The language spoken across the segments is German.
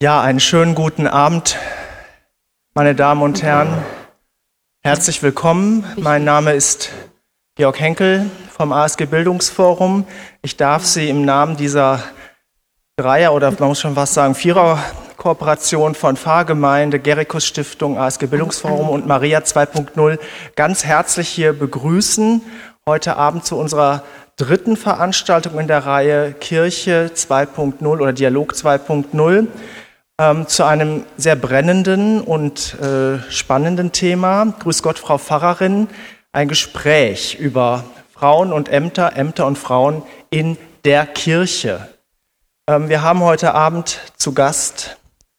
Ja, einen schönen guten Abend, meine Damen und Herren. Herzlich willkommen. Mein Name ist Georg Henkel vom ASG Bildungsforum. Ich darf Sie im Namen dieser Dreier- oder man muss schon fast sagen Vierer-Kooperation von Pfarrgemeinde, Gericus Stiftung, ASG Bildungsforum und Maria 2.0 ganz herzlich hier begrüßen. Heute Abend zu unserer dritten Veranstaltung in der Reihe Kirche 2.0 oder Dialog 2.0. Zu einem sehr brennenden und spannenden Thema. Grüß Gott, Frau Pfarrerin. Ein Gespräch über Frauen und Ämter, Ämter und Frauen in der Kirche. Wir haben heute Abend zu Gast,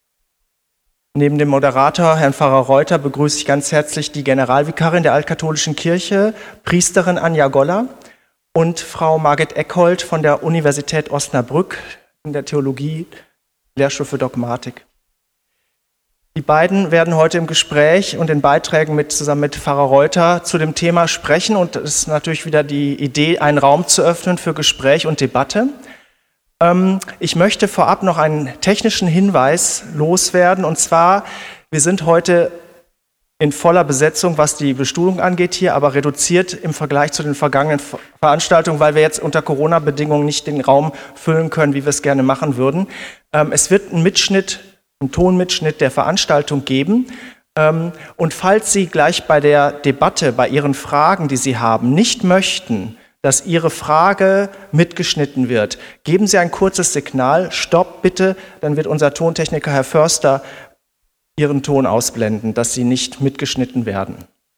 neben dem Moderator, Herrn Pfarrer Reuter, begrüße ich ganz herzlich die Generalvikarin der Altkatholischen Kirche, Priesterin Anja Goller und Frau Margit Eckhold von der Universität Osnabrück in der Theologie, Lehrstuhl für Dogmatik. Die beiden werden heute im Gespräch und in Beiträgen zusammen mit Pfarrer Reuter zu dem Thema sprechen. Und es ist natürlich wieder die Idee, einen Raum zu öffnen für Gespräch und Debatte. Ich möchte vorab noch einen technischen Hinweis loswerden. Und zwar, wir sind heute in voller Besetzung, was die Bestuhlung angeht hier, aber reduziert im Vergleich zu den vergangenen Veranstaltungen, weil wir jetzt unter Corona-Bedingungen nicht den Raum füllen können, wie wir es gerne machen würden. Es wird einen Tonmitschnitt der Veranstaltung geben. Und falls Sie gleich bei der Debatte, bei Ihren Fragen, die Sie haben, nicht möchten, dass Ihre Frage mitgeschnitten wird, geben Sie ein kurzes Signal, Stopp bitte, dann wird unser Tontechniker Herr Förster Ihren Ton ausblenden, dass Sie nicht mitgeschnitten werden.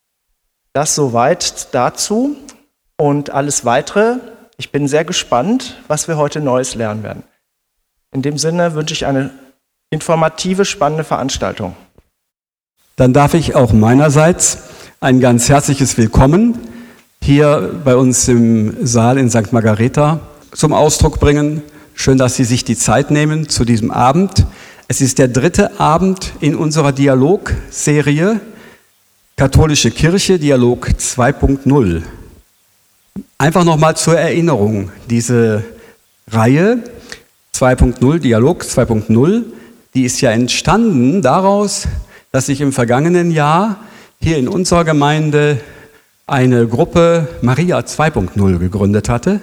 Das soweit dazu und alles Weitere. Ich bin sehr gespannt, was wir heute Neues lernen werden. In dem Sinne wünsche ich eine informative, spannende Veranstaltung. Dann darf ich auch meinerseits ein ganz herzliches Willkommen hier bei uns im Saal in St. Margareta zum Ausdruck bringen. Schön, dass Sie sich die Zeit nehmen zu diesem Abend. Es ist der dritte Abend in unserer Dialogserie Katholische Kirche, Dialog 2.0. Einfach nochmal zur Erinnerung, diese Reihe 2.0, Dialog 2.0, die ist ja entstanden daraus, dass sich im vergangenen Jahr hier in unserer Gemeinde eine Gruppe Maria 2.0 gegründet hatte.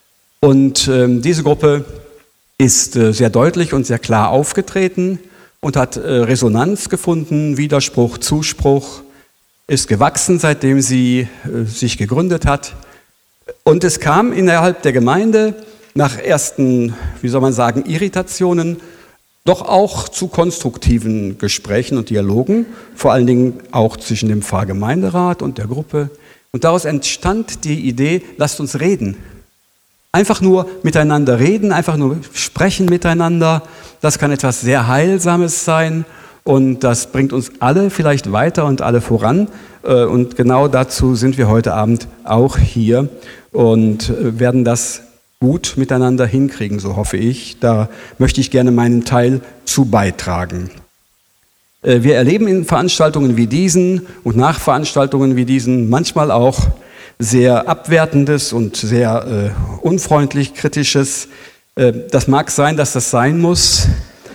Und diese Gruppe ist sehr deutlich und sehr klar aufgetreten und hat Resonanz gefunden, Widerspruch, Zuspruch, ist gewachsen, seitdem sie sich gegründet hat. Und es kam innerhalb der Gemeinde nach ersten, Irritationen, doch auch zu konstruktiven Gesprächen und Dialogen, vor allen Dingen auch zwischen dem Pfarrgemeinderat und der Gruppe. Und daraus entstand die Idee, lasst uns reden. Einfach nur miteinander reden, einfach nur sprechen miteinander, das kann etwas sehr Heilsames sein und das bringt uns alle vielleicht weiter und alle voran. Und genau dazu sind wir heute Abend auch hier und werden das gut miteinander hinkriegen, so hoffe ich. Da möchte ich gerne meinen Teil zu beitragen. Wir erleben in Veranstaltungen wie diesen und nach Veranstaltungen wie diesen manchmal auch sehr Abwertendes und sehr unfreundlich Kritisches. Das mag sein, dass das sein muss.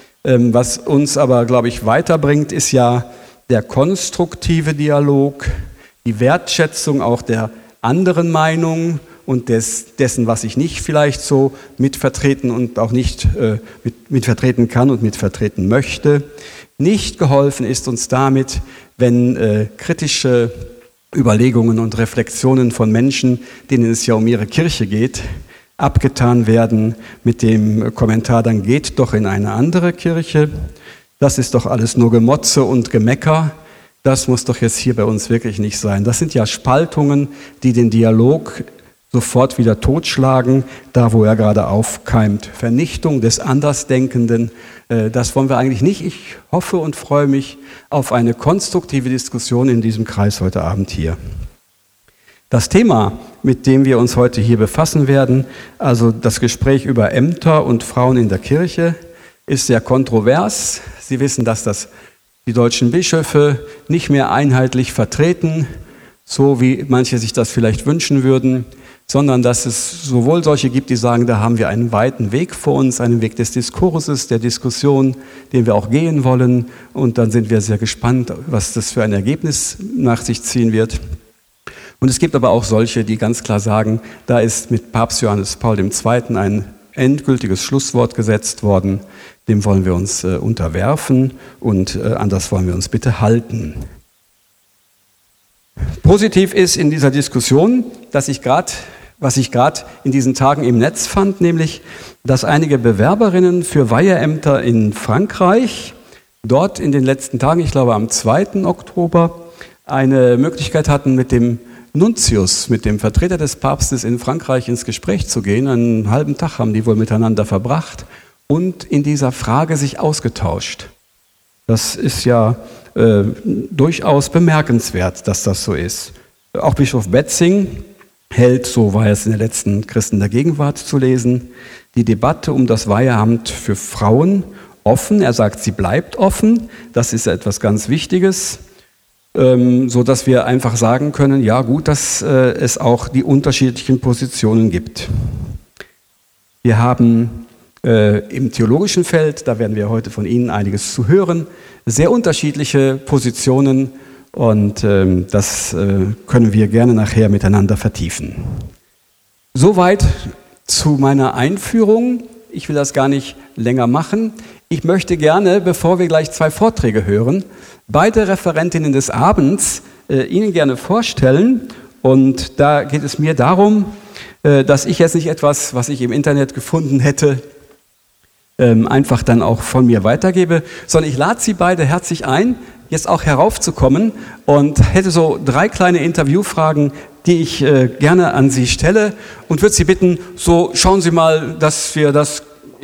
Was uns aber, glaube ich, weiterbringt, ist ja der konstruktive Dialog, die Wertschätzung auch der anderen Meinung und dessen, was ich nicht vielleicht so mitvertreten und auch nicht mitvertreten kann und mitvertreten möchte. Nicht geholfen ist uns damit, wenn kritische Überlegungen und Reflexionen von Menschen, denen es ja um ihre Kirche geht, abgetan werden mit dem Kommentar, dann geht doch in eine andere Kirche. Das ist doch alles nur Gemotze und Gemecker. Das muss doch jetzt hier bei uns wirklich nicht sein. Das sind ja Spaltungen, die den Dialog sofort wieder totschlagen, da wo er gerade aufkeimt. Vernichtung des Andersdenkenden, das wollen wir eigentlich nicht. Ich hoffe und freue mich auf eine konstruktive Diskussion in diesem Kreis heute Abend hier. Das Thema, mit dem wir uns heute hier befassen werden, also das Gespräch über Ämter und Frauen in der Kirche, ist sehr kontrovers. Sie wissen, dass die deutschen Bischöfe nicht mehr einheitlich vertreten, so wie manche sich das vielleicht wünschen würden. sondern dass es sowohl solche gibt, die sagen, da haben wir einen weiten Weg vor uns, einen Weg des Diskurses, der Diskussion, den wir auch gehen wollen. Und dann sind wir sehr gespannt, was das für ein Ergebnis nach sich ziehen wird. Und es gibt aber auch solche, die ganz klar sagen, da ist mit Papst Johannes Paul II. Ein endgültiges Schlusswort gesetzt worden. Dem wollen wir uns unterwerfen und an das wollen wir uns bitte halten. Positiv ist in dieser Diskussion, was ich gerade in diesen Tagen im Netz fand, nämlich, dass einige Bewerberinnen für Weiheämter in Frankreich dort in den letzten Tagen, ich glaube am 2. Oktober, eine Möglichkeit hatten, mit dem Nuntius, mit dem Vertreter des Papstes in Frankreich ins Gespräch zu gehen. Einen halben Tag haben die wohl miteinander verbracht und in dieser Frage sich ausgetauscht. Das ist ja durchaus bemerkenswert, dass das so ist. Auch Bischof Betzing hält, so war es in der letzten Christen der Gegenwart zu lesen, die Debatte um das Weiheamt für Frauen offen. Er sagt, sie bleibt offen. Das ist etwas ganz Wichtiges, so dass wir einfach sagen können, ja gut, dass es auch die unterschiedlichen Positionen gibt. Wir haben im theologischen Feld, da werden wir heute von Ihnen einiges zu hören, sehr unterschiedliche Positionen und das können wir gerne nachher miteinander vertiefen. Soweit zu meiner Einführung. Ich will das gar nicht länger machen. Ich möchte gerne, bevor wir gleich 2 Vorträge hören, beide Referentinnen des Abends Ihnen gerne vorstellen. Und da geht es mir darum, dass ich jetzt nicht etwas, was ich im Internet gefunden hätte, einfach dann auch von mir weitergebe, sondern ich lade Sie beide herzlich ein, jetzt auch heraufzukommen und hätte so 3 kleine Interviewfragen, die ich gerne an Sie stelle und würde Sie bitten, so schauen Sie mal, dass wir das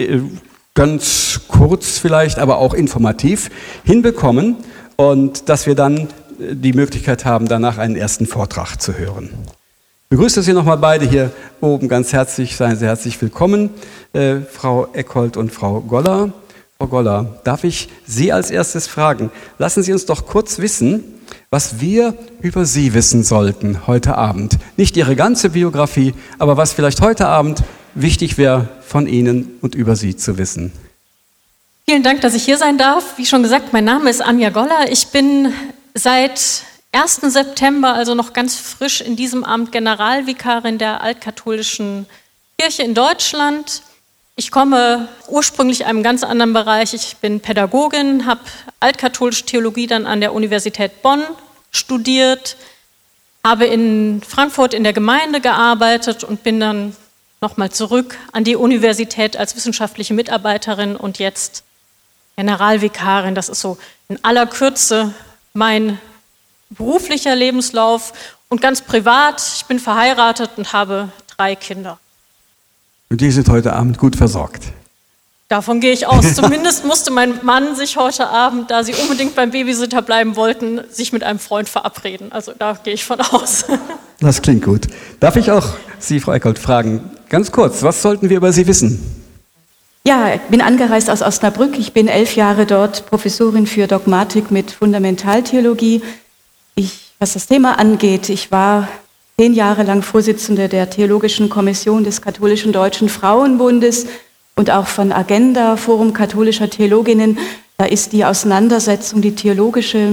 ganz kurz vielleicht, aber auch informativ hinbekommen und dass wir dann die Möglichkeit haben, danach einen ersten Vortrag zu hören. Ich begrüße Sie nochmal beide hier oben ganz herzlich, seien Sie herzlich willkommen, Frau Eckhold und Frau Goller. Frau Goller, darf ich Sie als erstes fragen? Lassen Sie uns doch kurz wissen, was wir über Sie wissen sollten heute Abend. Nicht Ihre ganze Biografie, aber was vielleicht heute Abend wichtig wäre, von Ihnen und über Sie zu wissen. Vielen Dank, dass ich hier sein darf. Wie schon gesagt, mein Name ist Anja Goller. Ich bin seit 1. September, also noch ganz frisch in diesem Amt, Generalvikarin der Altkatholischen Kirche in Deutschland. Ich komme ursprünglich einem ganz anderen Bereich. Ich bin Pädagogin, habe altkatholische Theologie dann an der Universität Bonn studiert, habe in Frankfurt in der Gemeinde gearbeitet und bin dann nochmal zurück an die Universität als wissenschaftliche Mitarbeiterin und jetzt Generalvikarin. Das ist so in aller Kürze mein beruflicher Lebenslauf und ganz privat. Ich bin verheiratet und habe 3 Kinder. Und die sind heute Abend gut versorgt. Davon gehe ich aus. Zumindest musste mein Mann sich heute Abend, da sie unbedingt beim Babysitter bleiben wollten, sich mit einem Freund verabreden. Also da gehe ich von aus. Das klingt gut. Darf ich auch Sie, Frau Eckhold, fragen, ganz kurz, was sollten wir über Sie wissen? Ja, ich bin angereist aus Osnabrück. Ich bin 11 Jahre dort Professorin für Dogmatik mit Fundamentaltheologie. Was das Thema angeht, ich war 10 Jahre lang Vorsitzende der Theologischen Kommission des Katholischen Deutschen Frauenbundes und auch von Agenda, Forum katholischer Theologinnen. Da ist die Auseinandersetzung, die theologische,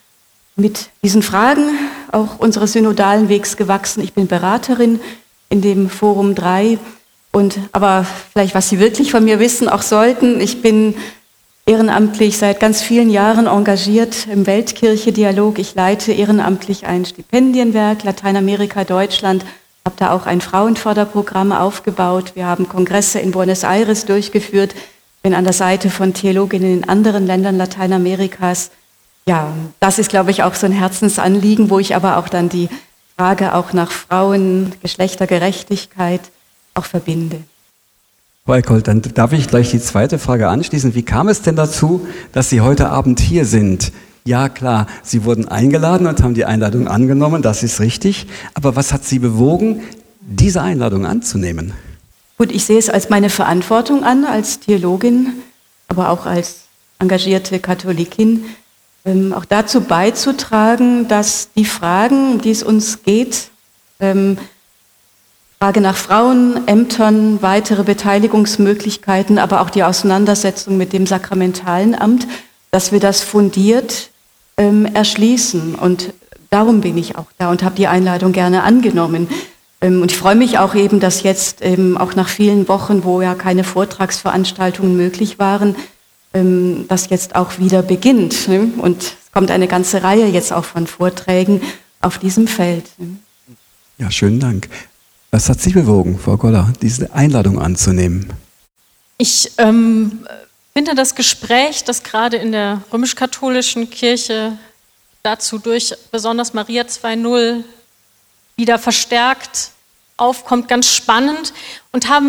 mit diesen Fragen auch unseres synodalen Wegs gewachsen. Ich bin Beraterin in dem Forum 3. Aber vielleicht, was Sie wirklich von mir wissen, auch sollten, ich bin ehrenamtlich seit ganz vielen Jahren engagiert im Weltkirche-Dialog. Ich leite ehrenamtlich ein Stipendienwerk, Lateinamerika, Deutschland, habe da auch ein Frauenförderprogramm aufgebaut. Wir haben Kongresse in Buenos Aires durchgeführt, bin an der Seite von Theologinnen in anderen Ländern Lateinamerikas. Ja, das ist, glaube ich, auch so ein Herzensanliegen, wo ich aber auch dann die Frage auch nach Frauen, Geschlechtergerechtigkeit auch verbinde. Frau Eckhold, dann darf ich gleich die zweite Frage anschließen. Wie kam es denn dazu, dass Sie heute Abend hier sind? Ja, klar, Sie wurden eingeladen und haben die Einladung angenommen, das ist richtig. Aber was hat Sie bewogen, diese Einladung anzunehmen? Gut, ich sehe es als meine Verantwortung an, als Theologin, aber auch als engagierte Katholikin, auch dazu beizutragen, dass die Fragen, um die es uns geht, Fragen Frage nach Frauenämtern, weitere Beteiligungsmöglichkeiten, aber auch die Auseinandersetzung mit dem sakramentalen Amt, dass wir das fundiert erschließen. Und darum bin ich auch da und habe die Einladung gerne angenommen. Und ich freue mich auch eben, dass jetzt auch nach vielen Wochen, wo ja keine Vortragsveranstaltungen möglich waren, das jetzt auch wieder beginnt. Und es kommt eine ganze Reihe jetzt auch von Vorträgen auf diesem Feld. Ja, schönen Dank. Was hat Sie bewogen, Frau Goller, diese Einladung anzunehmen? Ich finde das Gespräch, das gerade in der römisch-katholischen Kirche dazu durch besonders Maria 2.0 wieder verstärkt aufkommt, ganz spannend und habe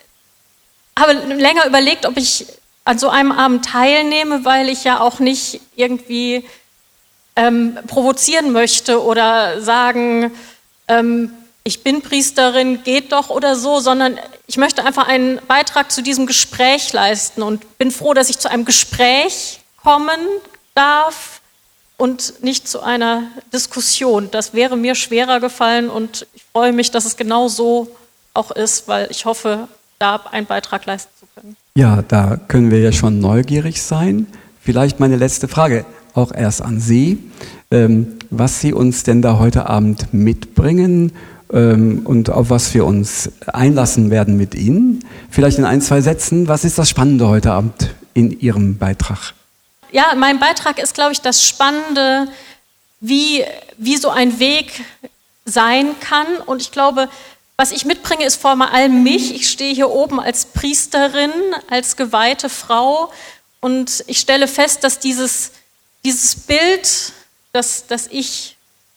länger überlegt, ob ich an so einem Abend teilnehme, weil ich ja auch nicht irgendwie provozieren möchte oder sagen, ich bin Priesterin, geht doch oder so, sondern ich möchte einfach einen Beitrag zu diesem Gespräch leisten und bin froh, dass ich zu einem Gespräch kommen darf und nicht zu einer Diskussion. Das wäre mir schwerer gefallen und ich freue mich, dass es genau so auch ist, weil ich hoffe, da einen Beitrag leisten zu können. Ja, da können wir ja schon neugierig sein. Vielleicht meine letzte Frage auch erst an Sie, was Sie uns denn da heute Abend mitbringen und auf was wir uns einlassen werden mit Ihnen. Vielleicht in 1, 2 Sätzen, was ist das Spannende heute Abend in Ihrem Beitrag? Ja, mein Beitrag ist, glaube ich, das Spannende, wie so ein Weg sein kann. Und ich glaube, was ich mitbringe, ist vor allem mich. Ich stehe hier oben als Priesterin, als geweihte Frau und ich stelle fest, dass dieses Bild, das ich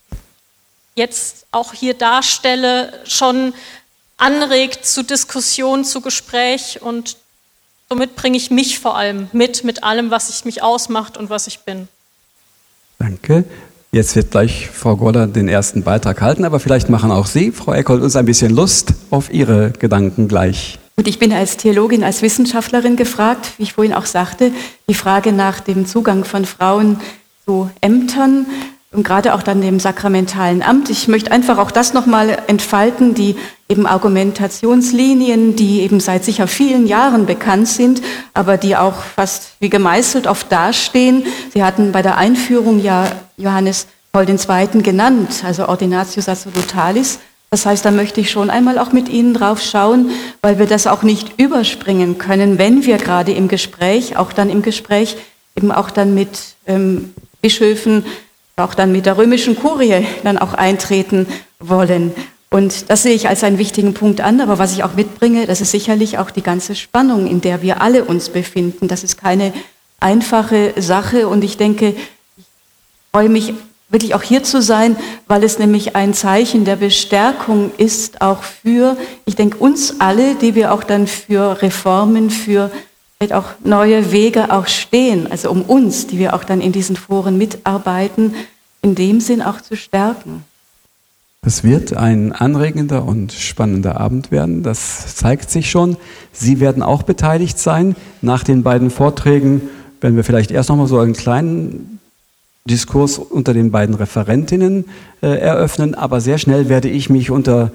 jetzt auch hier darstelle, schon anregt zu Diskussion, zu Gespräch und somit bringe ich mich vor allem mit allem, was mich ausmacht und was ich bin. Danke. Jetzt wird gleich Frau Goller den ersten Beitrag halten, aber vielleicht machen auch Sie, Frau Eckhold, uns ein bisschen Lust auf Ihre Gedanken gleich. Und ich bin als Theologin, als Wissenschaftlerin gefragt, wie ich vorhin auch sagte, die Frage nach dem Zugang von Frauen zu Ämtern und gerade auch dann dem sakramentalen Amt. Ich möchte einfach auch das nochmal entfalten, die eben Argumentationslinien, die eben seit sicher vielen Jahren bekannt sind, aber die auch fast wie gemeißelt oft dastehen. Sie hatten bei der Einführung ja Johannes Paul II. Genannt, also Ordinatio Sacerdotalis. Das heißt, da möchte ich schon einmal auch mit Ihnen drauf schauen, weil wir das auch nicht überspringen können, wenn wir gerade im Gespräch, auch dann im Gespräch, eben auch dann mit Bischöfen, auch dann mit der römischen Kurie dann auch eintreten wollen. Und das sehe ich als einen wichtigen Punkt an, aber was ich auch mitbringe, das ist sicherlich auch die ganze Spannung, in der wir alle uns befinden. Das ist keine einfache Sache und ich denke, ich freue mich wirklich auch hier zu sein, weil es nämlich ein Zeichen der Bestärkung ist, auch für, ich denke, uns alle, die wir auch dann für Reformen, für vielleicht auch neue Wege auch stehen, also um uns, die wir auch dann in diesen Foren mitarbeiten, in dem Sinn auch zu stärken. Es wird ein anregender und spannender Abend werden, das zeigt sich schon. Sie werden auch beteiligt sein. Nach den beiden Vorträgen werden wir vielleicht erst nochmal so einen kleinen Diskurs unter den beiden Referentinnen eröffnen, aber sehr schnell werde ich mich unter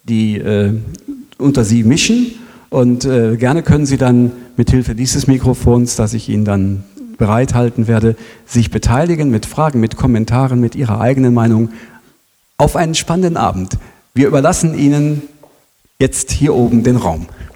Sie mischen und gerne können Sie dann mit Hilfe dieses Mikrofons, das ich Ihnen dann bereithalten werde, sich beteiligen mit Fragen, mit Kommentaren, mit Ihrer eigenen Meinung auf einen spannenden Abend. Wir überlassen Ihnen jetzt hier oben den Raum.